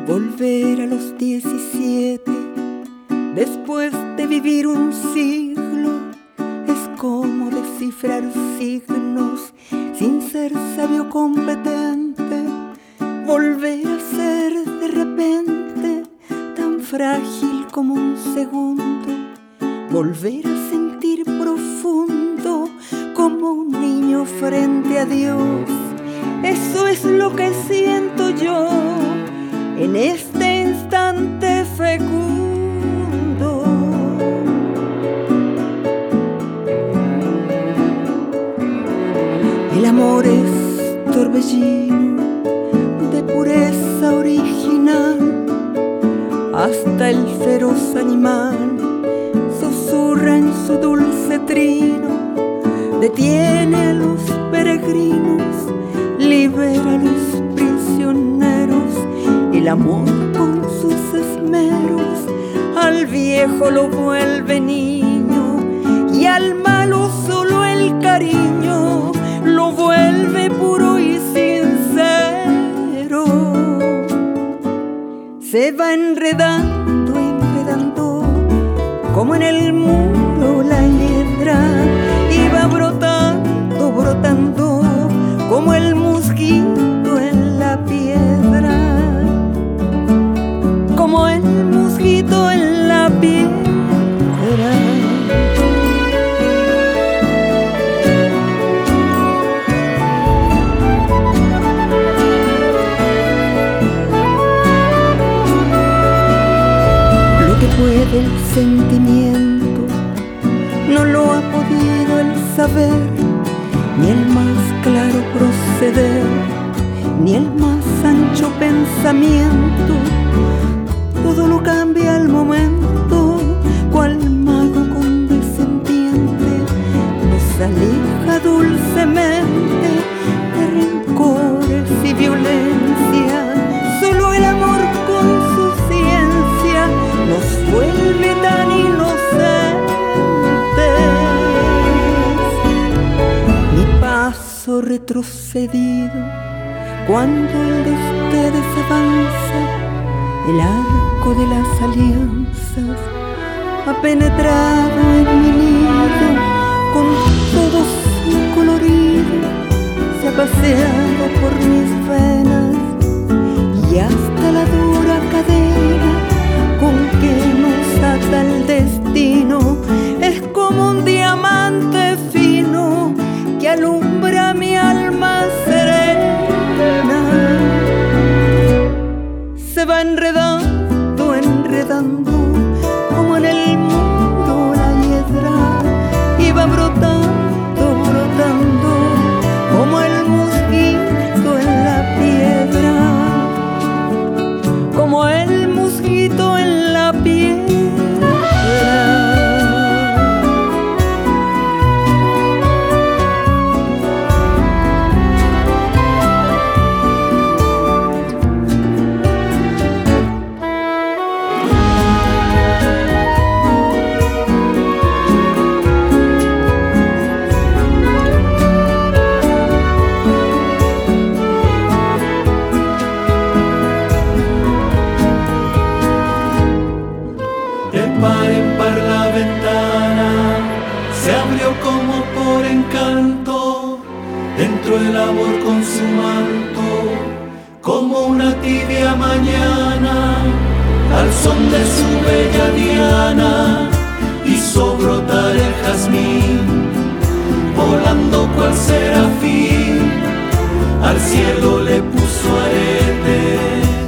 Volver a los 17, después de vivir un siglo, es como descifrar signos sin ser sabio competente. Volver a ser de repente tan frágil como un segundo. Volver a sentir profundo como un niño frente a Dios. Eso es lo que siento yo en este instante fecundo. El amor es torbellino de pureza original, hasta el feroz animal susurra en su dulce trino. Detiene a los peregrinos, libera a los prisioneros. El amor con sus esmeros al viejo lo vuelve niño, y al malo solo el cariño lo vuelve puro y sincero. Se va enredando, enredando, como en el muro la hiedra, y va brotando, brotando, como el mosquito en la piedra. Como el mosquito en la piedra. Lo que puede el sentimiento no lo ha podido el saber, ni el más claro proceder, ni el más ancho pensamiento. Todo lo cambia al momento, cual mago condescendiente nos aleja dulcemente de rencores y violencia. Solo el amor con su ciencia nos vuelve tan inocentes. Mi paso retrocedido cuando el de ustedes avanza, el arco de las alianzas ha penetrado en mi nido, con todo su colorido se ha paseado por mis venas, y hasta la dura cadena con que nos ata el destino es como un diamante fino que alumbra mi alma serena. Se va enredando, enredando, como en el muro la hiedra, y va brotando, brotando, como el mosquito en la piedra. Como el mosquito en la piedra. Par en par la ventana se abrió como por encanto, dentro el amor con su manto, como una tibia mañana, al son de su bella diana, hizo brotar el jazmín, volando cual serafín, al cielo le puso arete.